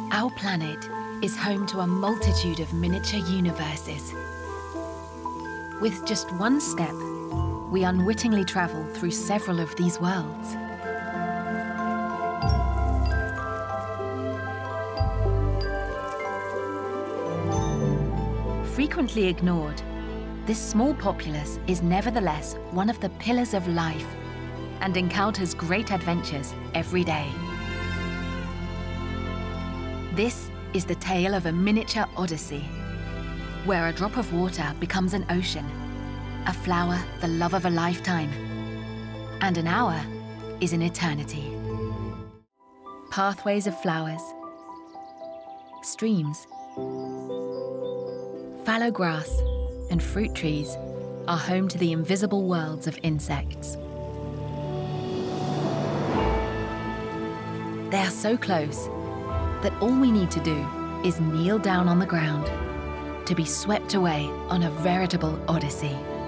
Our planet is home to a multitude of miniature universes. With just one step, we unwittingly travel through several of these worlds. Frequently ignored, this small populace is nevertheless one of the pillars of life and encounters great adventures every day. This is the tale of a miniature odyssey, where a drop of water becomes an ocean, a flower the love of a lifetime, and an hour is an eternity. Pathways of flowers, streams, fallow grass and fruit trees are home to the invisible worlds of insects. They are so close that all we need to do is kneel down on the ground to be swept away on a veritable odyssey.